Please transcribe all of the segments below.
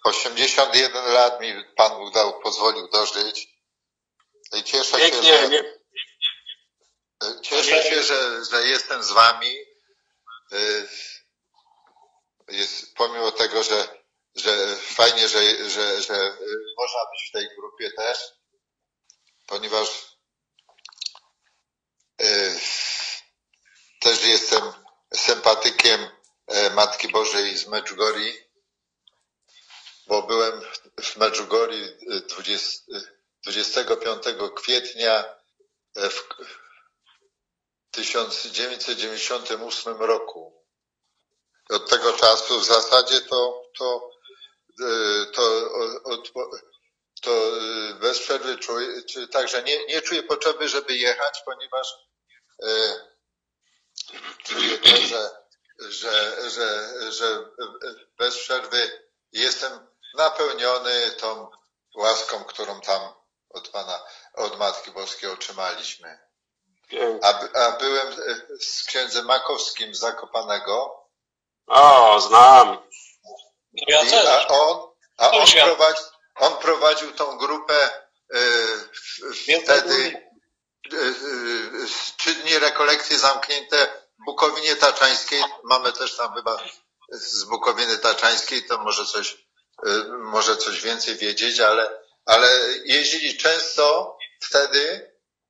81 lat mi Pan Bóg pozwolił dożyć i cieszę się, że jestem z Wami. Pomimo tego, że fajnie, że można być w tej grupie też, ponieważ też jestem sympatykiem Matki Bożej z Medjugorje, bo byłem w Medjugorje 25 kwietnia w 1998 roku. Od tego czasu w zasadzie to bez przerwy czuję, także nie czuję potrzeby, żeby jechać, ponieważ czuję to, że bez przerwy jestem napełniony tą łaską, którą tam od Matki Boskiej otrzymaliśmy. A byłem z księdzem Makowskim z Zakopanego. O, znam. Ja też. On prowadził tą grupę wtedy 3 dni rekolekcje zamknięte w Bukowinie Taczańskiej. Mamy też tam chyba z Bukowiny Taczańskiej, to może coś więcej wiedzieć, ale jeździli często wtedy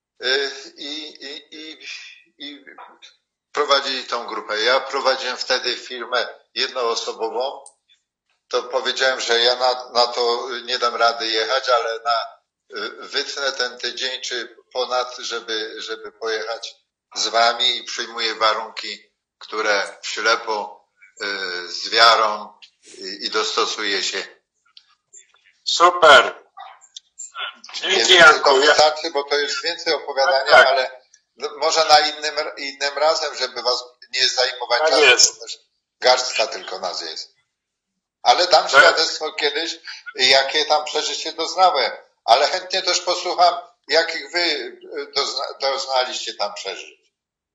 i prowadzili tą grupę. Ja prowadziłem wtedy firmę jednoosobową. To powiedziałem, że ja na to nie dam rady jechać, ale wytnę ten tydzień czy ponad, żeby pojechać z Wami i przyjmuję warunki, które ślepo, z wiarą i dostosuję się. Super. Dzięki, Janku. Wystarczy, bo to jest więcej opowiadania, tak. Ale może na innym razem, żeby Was nie zajmować tak czasu, jest. bo też garstka tylko nas jest. Ale dam świadectwo kiedyś, jakie tam przeżycie doznałem. Ale chętnie też posłucham, jakich Wy doznaliście tam przeżyć.